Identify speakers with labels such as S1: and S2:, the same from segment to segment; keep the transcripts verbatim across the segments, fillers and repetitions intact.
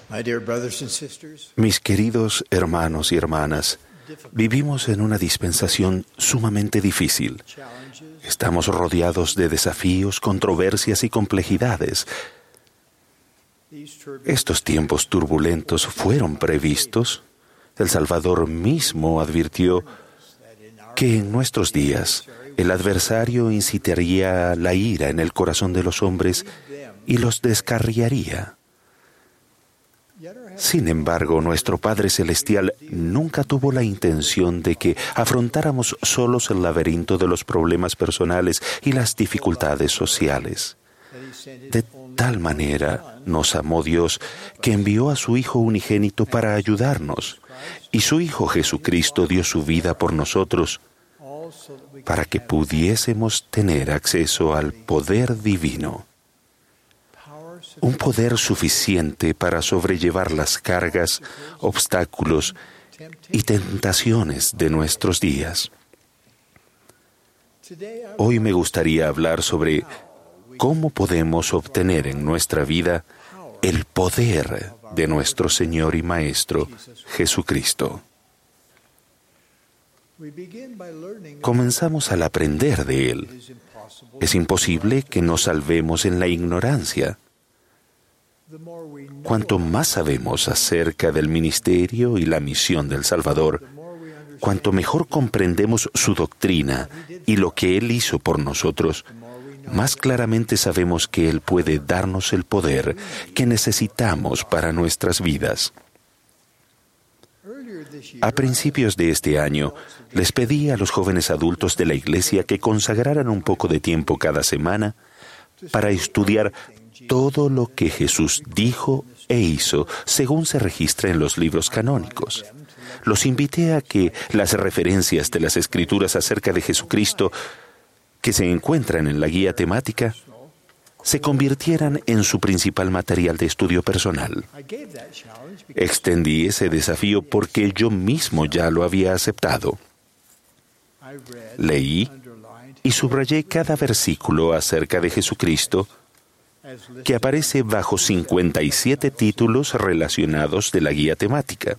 S1: Mis queridos hermanos y hermanas, vivimos en una dispensación sumamente difícil. Estamos rodeados de desafíos, controversias y complejidades. Estos tiempos turbulentos fueron previstos. El Salvador mismo advirtió que en nuestros días el adversario incitaría la ira en el corazón de los hombres y los descarriaría. Sin embargo, nuestro Padre Celestial nunca tuvo la intención de que afrontáramos solos el laberinto de los problemas personales y las dificultades sociales. De tal manera nos amó Dios que envió a su Hijo unigénito para ayudarnos, y su Hijo Jesucristo dio su vida por nosotros para que pudiésemos tener acceso al poder divino. Un poder suficiente para sobrellevar las cargas, obstáculos y tentaciones de nuestros días. Hoy me gustaría hablar sobre cómo podemos obtener en nuestra vida el poder de nuestro Señor y Maestro, Jesucristo. Comenzamos al aprender de Él. Es imposible que nos salvemos en la ignorancia. Cuanto más sabemos acerca del ministerio y la misión del Salvador, cuanto mejor comprendemos su doctrina y lo que Él hizo por nosotros, más claramente sabemos que Él puede darnos el poder que necesitamos para nuestras vidas. A principios de este año, les pedí a los jóvenes adultos de la iglesia que consagraran un poco de tiempo cada semana para estudiar todo lo que Jesús dijo e hizo según se registra en los libros canónicos. Los invité a que las referencias de las Escrituras acerca de Jesucristo que se encuentran en la guía temática se convirtieran en su principal material de estudio personal. Extendí ese desafío porque yo mismo ya lo había aceptado. Leí y subrayé cada versículo acerca de Jesucristo que aparece bajo cincuenta y siete títulos relacionados de la guía temática.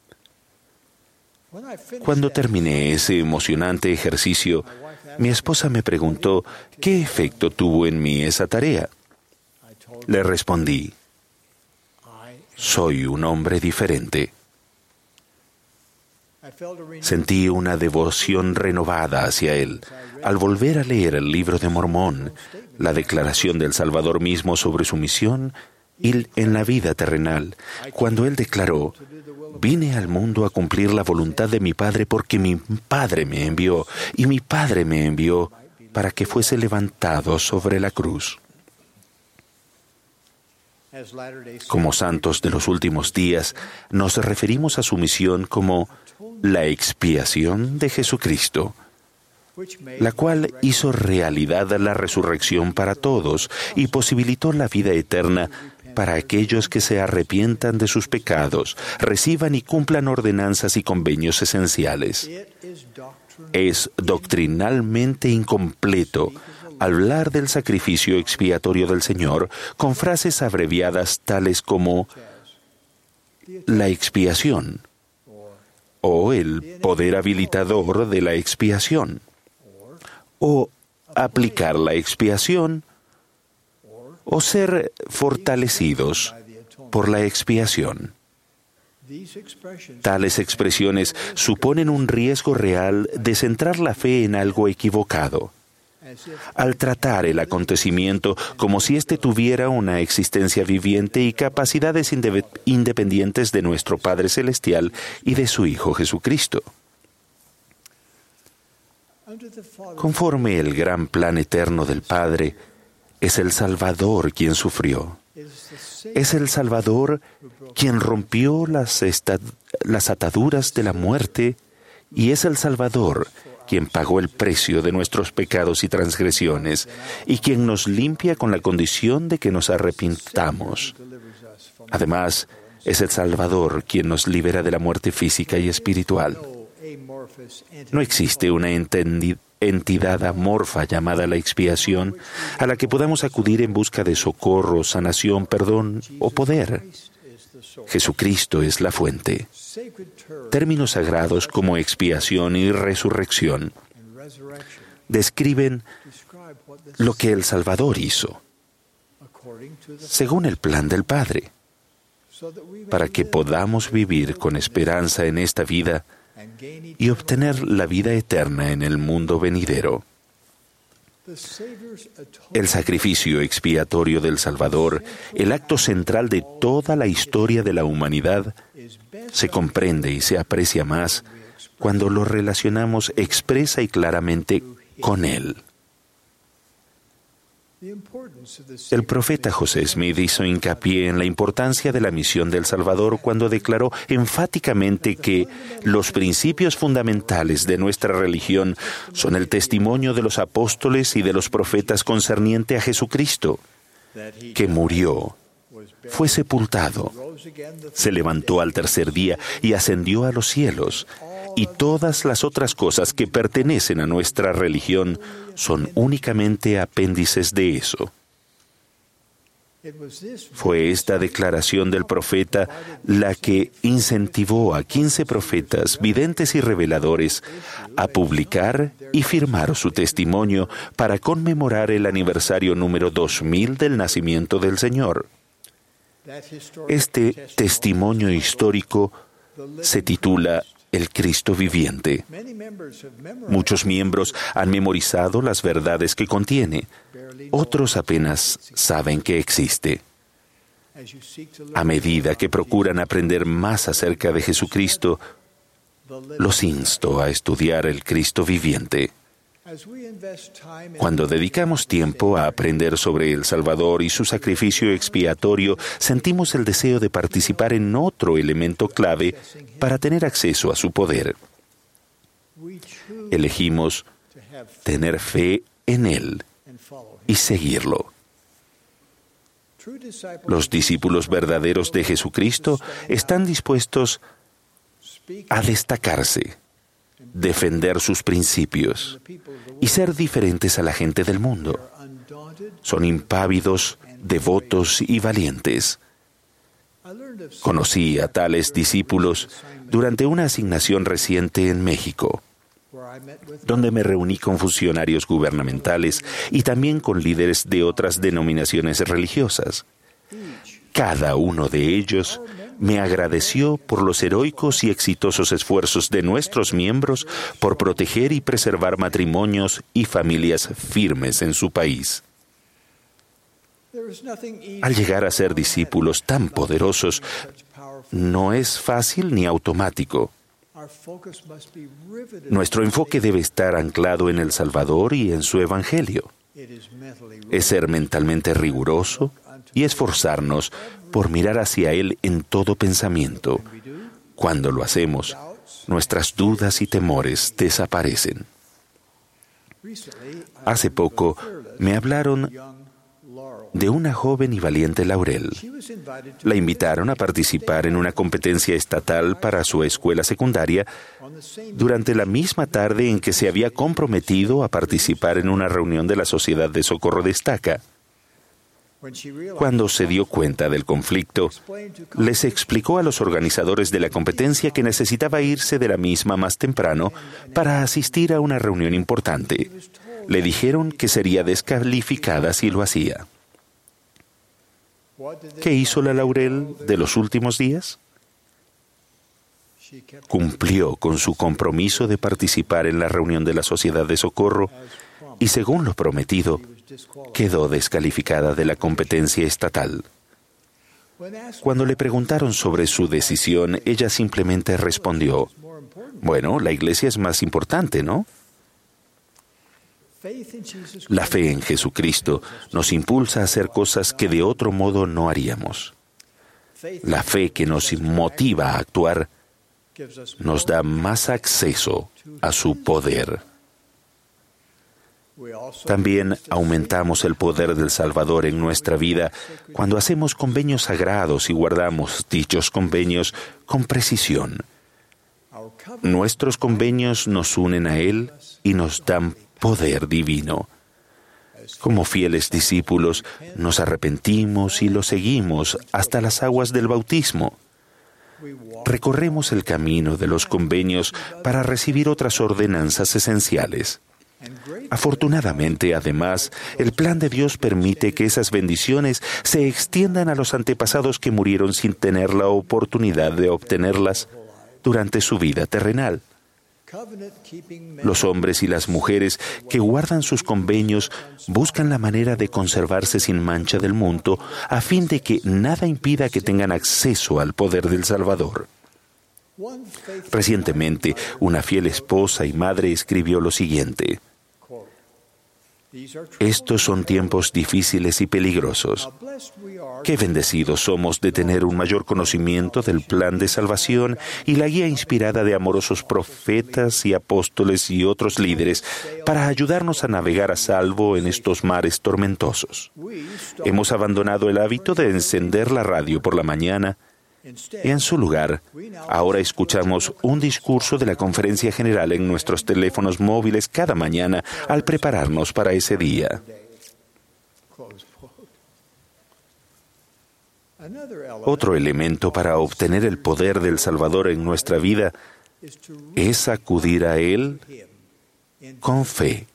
S1: Cuando terminé ese emocionante ejercicio, mi esposa me preguntó qué efecto tuvo en mí esa tarea. Le respondí, soy un hombre diferente. Sentí una devoción renovada hacia Él al volver a leer el libro de Mormón, la declaración del Salvador mismo sobre su misión y en la vida terrenal, cuando Él declaró: vine al mundo a cumplir la voluntad de mi Padre porque mi Padre me envió, y mi Padre me envió para que fuese levantado sobre la cruz. Como santos de los últimos días, nos referimos a su misión como la expiación de Jesucristo, la cual hizo realidad la resurrección para todos y posibilitó la vida eterna para aquellos que se arrepientan de sus pecados, reciban y cumplan ordenanzas y convenios esenciales. Es doctrinalmente incompleto hablar del sacrificio expiatorio del Señor con frases abreviadas tales como la expiación o el poder habilitador de la expiación o aplicar la expiación o ser fortalecidos por la expiación. Tales expresiones suponen un riesgo real de centrar la fe en algo equivocado. Al tratar el acontecimiento como si éste tuviera una existencia viviente y capacidades inde- independientes de nuestro Padre Celestial y de su Hijo Jesucristo. Conforme el gran plan eterno del Padre, es el Salvador quien sufrió. Es el Salvador quien rompió las, esta- las ataduras de la muerte y es el Salvador quien pagó el precio de nuestros pecados y transgresiones y quien nos limpia con la condición de que nos arrepintamos. Además, es el Salvador quien nos libera de la muerte física y espiritual. No existe una entendi- entidad amorfa llamada la expiación a la que podamos acudir en busca de socorro, sanación, perdón o poder. Jesucristo es la fuente. Términos sagrados como expiación y resurrección describen lo que el Salvador hizo, según el plan del Padre, para que podamos vivir con esperanza en esta vida y obtener la vida eterna en el mundo venidero. El sacrificio expiatorio del Salvador, el acto central de toda la historia de la humanidad, se comprende y se aprecia más cuando lo relacionamos expresa y claramente con Él. El profeta José Smith hizo hincapié en la importancia de la misión del Salvador cuando declaró enfáticamente que los principios fundamentales de nuestra religión son el testimonio de los apóstoles y de los profetas concerniente a Jesucristo, que murió, fue sepultado, se levantó al tercer día y ascendió a los cielos, y todas las otras cosas que pertenecen a nuestra religión son únicamente apéndices de eso. Fue esta declaración del profeta la que incentivó a quince profetas, videntes y reveladores a publicar y firmar su testimonio para conmemorar el aniversario número dos mil del nacimiento del Señor. Este testimonio histórico se titula El Cristo viviente. Muchos miembros han memorizado las verdades que contiene. Otros apenas saben que existe. A medida que procuran aprender más acerca de Jesucristo, los insto a estudiar el Cristo viviente. Cuando dedicamos tiempo a aprender sobre el Salvador y su sacrificio expiatorio, sentimos el deseo de participar en otro elemento clave para tener acceso a su poder. Elegimos tener fe en Él y seguirlo. Los discípulos verdaderos de Jesucristo están dispuestos a destacarse, defender sus principios y ser diferentes a la gente del mundo. Son impávidos, devotos y valientes. Conocí a tales discípulos durante una asignación reciente en México, donde me reuní con funcionarios gubernamentales y también con líderes de otras denominaciones religiosas. Cada uno de ellos me agradeció por los heroicos y exitosos esfuerzos de nuestros miembros por proteger y preservar matrimonios y familias firmes en su país. Al llegar a ser discípulos tan poderosos, no es fácil ni automático. Nuestro enfoque debe estar anclado en el Salvador y en su Evangelio. Es ser mentalmente riguroso y esforzarnos por mirar hacia Él en todo pensamiento. Cuando lo hacemos, nuestras dudas y temores desaparecen. Hace poco me hablaron de una joven y valiente Laurel. La invitaron a participar en una competencia estatal para su escuela secundaria durante la misma tarde en que se había comprometido a participar en una reunión de la Sociedad de Socorro Destaca. Cuando se dio cuenta del conflicto, les explicó a los organizadores de la competencia que necesitaba irse de la misma más temprano para asistir a una reunión importante. Le dijeron que sería descalificada si lo hacía. ¿Qué hizo la Laurel de los últimos días? Cumplió con su compromiso de participar en la reunión de la Sociedad de Socorro y, según lo prometido, quedó descalificada de la competencia estatal. Cuando le preguntaron sobre su decisión, ella simplemente respondió: bueno, la iglesia es más importante, ¿no? La fe en Jesucristo nos impulsa a hacer cosas que de otro modo no haríamos. La fe que nos motiva a actuar nos da más acceso a su poder. También aumentamos el poder del Salvador en nuestra vida cuando hacemos convenios sagrados y guardamos dichos convenios con precisión. Nuestros convenios nos unen a Él y nos dan poder divino. Como fieles discípulos, nos arrepentimos y lo seguimos hasta las aguas del bautismo. Recorremos el camino de los convenios para recibir otras ordenanzas esenciales. Afortunadamente, además, el plan de Dios permite que esas bendiciones se extiendan a los antepasados que murieron sin tener la oportunidad de obtenerlas durante su vida terrenal. Los hombres y las mujeres que guardan sus convenios buscan la manera de conservarse sin mancha del mundo a fin de que nada impida que tengan acceso al poder del Salvador. Recientemente, una fiel esposa y madre escribió lo siguiente: estos son tiempos difíciles y peligrosos. Qué bendecidos somos de tener un mayor conocimiento del plan de salvación y la guía inspirada de amorosos profetas y apóstoles y otros líderes para ayudarnos a navegar a salvo en estos mares tormentosos. Hemos abandonado el hábito de encender la radio por la mañana y en su lugar, ahora escuchamos un discurso de la conferencia general en nuestros teléfonos móviles cada mañana al prepararnos para ese día. Otro elemento para obtener el poder del Salvador en nuestra vida es acudir a Él con fe.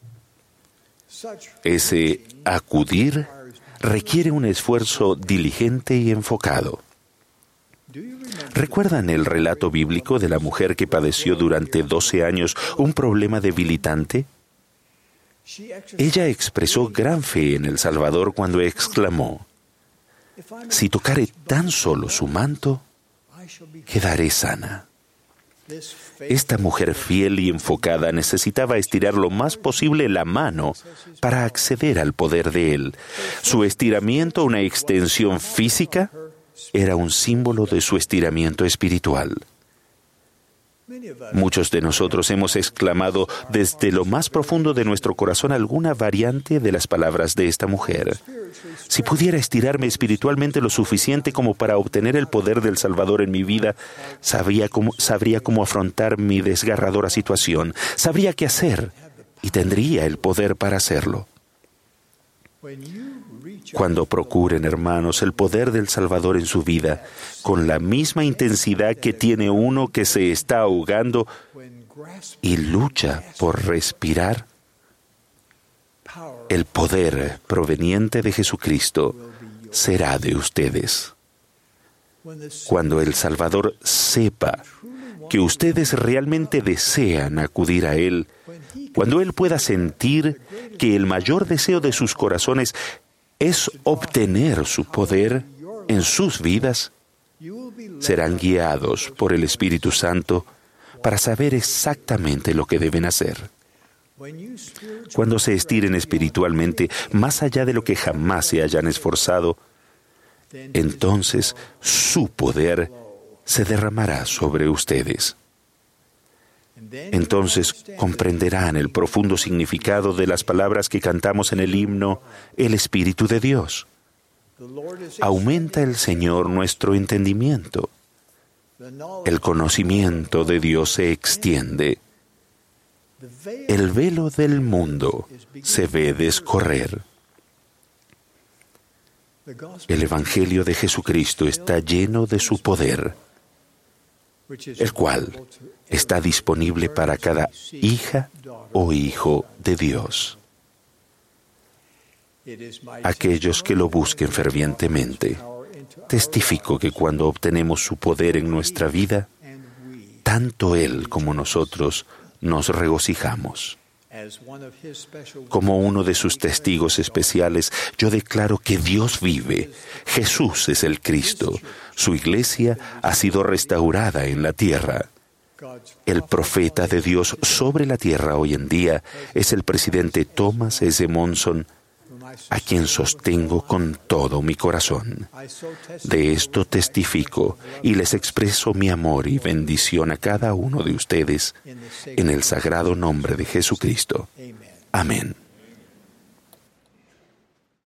S1: Ese acudir requiere un esfuerzo diligente y enfocado. ¿Recuerdan el relato bíblico de la mujer que padeció durante doce años un problema debilitante? Ella expresó gran fe en el Salvador cuando exclamó: si tocare tan solo su manto, quedaré sana. Esta mujer fiel y enfocada necesitaba estirar lo más posible la mano para acceder al poder de Él. Su estiramiento, una extensión física, era un símbolo de su estiramiento espiritual. Muchos de nosotros hemos exclamado desde lo más profundo de nuestro corazón alguna variante de las palabras de esta mujer. Si pudiera estirarme espiritualmente lo suficiente como para obtener el poder del Salvador en mi vida, sabría cómo, sabría cómo afrontar mi desgarradora situación, sabría qué hacer y tendría el poder para hacerlo. Cuando procuren, hermanos, el poder del Salvador en su vida, con la misma intensidad que tiene uno que se está ahogando y lucha por respirar, el poder proveniente de Jesucristo será de ustedes. Cuando el Salvador sepa que ustedes realmente desean acudir a Él, cuando Él pueda sentir que el mayor deseo de sus corazones es obtener su poder en sus vidas, serán guiados por el Espíritu Santo para saber exactamente lo que deben hacer. Cuando se estiren espiritualmente más allá de lo que jamás se hayan esforzado, entonces su poder se derramará sobre ustedes. Entonces comprenderán el profundo significado de las palabras que cantamos en el himno El Espíritu de Dios. Aumenta el Señor nuestro entendimiento. El conocimiento de Dios se extiende. El velo del mundo se ve descorrer. El Evangelio de Jesucristo está lleno de su poder, el cual está disponible para cada hija o hijo de Dios. Aquellos que lo busquen fervientemente, testifico que cuando obtenemos su poder en nuestra vida, tanto Él como nosotros nos regocijamos. Como uno de sus testigos especiales, yo declaro que Dios vive, Jesús es el Cristo, su iglesia ha sido restaurada en la tierra. El profeta de Dios sobre la tierra hoy en día es el presidente Thomas S. Monson, a quien sostengo con todo mi corazón. De esto testifico y les expreso mi amor y bendición a cada uno de ustedes en el sagrado nombre de Jesucristo. Amén.